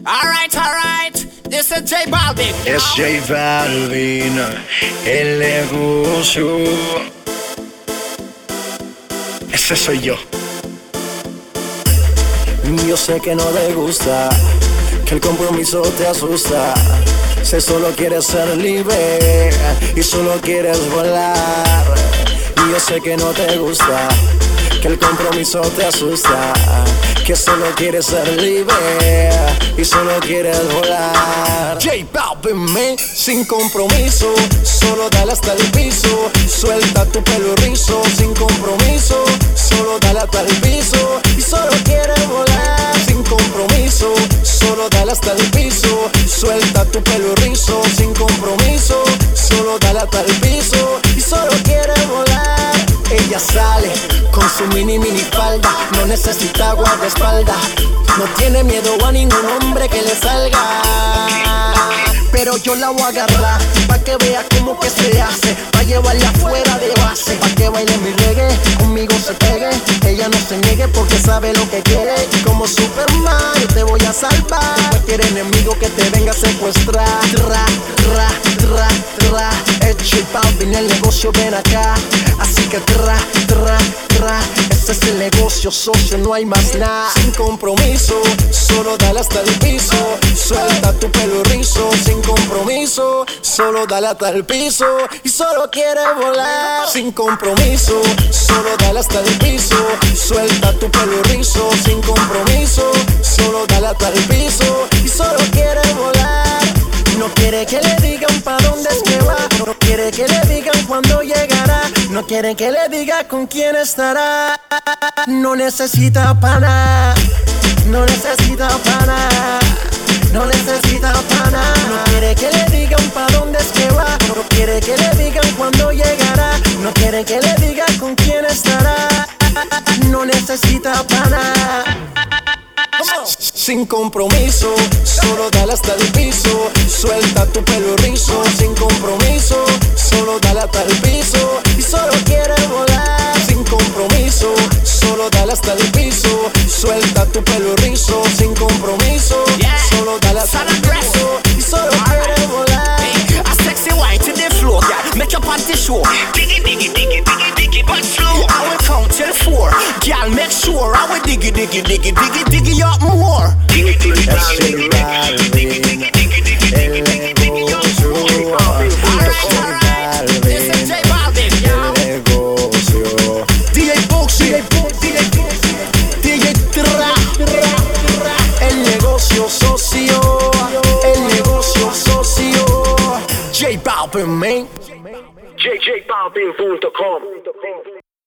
Alright, this is J Balvin. Es J Balvin, el negocio. Ese soy yo. Yo sé que no te gusta, que el compromiso te asusta. Si solo quieres ser libre y solo quieres volar. Y yo sé que no te gusta, que el compromiso te asusta. Que solo quieres ser libre y solo quieres volar. J Balvin, man, sin compromiso, solo dale hasta el piso. Suelta tu pelo rizo, sin compromiso, solo dale hasta el piso. Y solo quieres volar, sin compromiso, solo dale hasta el piso. Suelta tu pelo rizo, sin compromiso, solo dale hasta el piso. Y solo quieres volar. Ella sale con su mini falda, no necesita guardaespaldas, no tiene miedo a ningún hombre que le salga. Pero yo la voy a agarrar, pa' que vea cómo que se hace, pa' llevarla fuera de base, pa' que baile mi reggae, conmigo se pegue. Ella no se niegue porque sabe lo que quiere. Y como Superman yo te voy a salvar de cualquier enemigo que te venga a secuestrar. Es J Balvin, el negocio, ven acá. Así que ese es el negocio, socio, no hay más nada. Sin compromiso, solo dale hasta el piso. Suelta tu pelo rizo, sin compromiso, solo dale hasta el piso. Y solo quieres volar. Sin compromiso, solo dale hasta el piso. Suelta tu pelo rizo, sin compromiso, solo dale hasta el piso. Y solo quieres volar. No quiere que le digan pa' dónde es que va, no quiere que le digan cuándo llegará, no quiere que le diga con quién estará. No necesita pana, no necesita pana, no necesita pana. No quiere que le digan pa' dónde es que va, no quiere que le digan cuándo llegará, no quiere que le diga con quién estará. No necesita pana. Sin compromiso, solo dale hasta el piso. Suelta tu pelo rizo, sin compromiso, solo dale hasta el piso. Y solo quieres volar. Sin compromiso, solo dale hasta el piso. Suelta tu pelo rizo, sin compromiso, solo dale hasta el piso. Y solo quieres volar. A sexy wine to the floor, yeah. Make your panty show. Diggy, but slow. I will count till 4. Girl, make sure I will diggy up more. Es J Balvin, el negocio. This is J Balvin, El negocio. DJ Boxy, DJ Tra, el negocio socio, el negocio socio. J Balvin, man. JJBalvin.com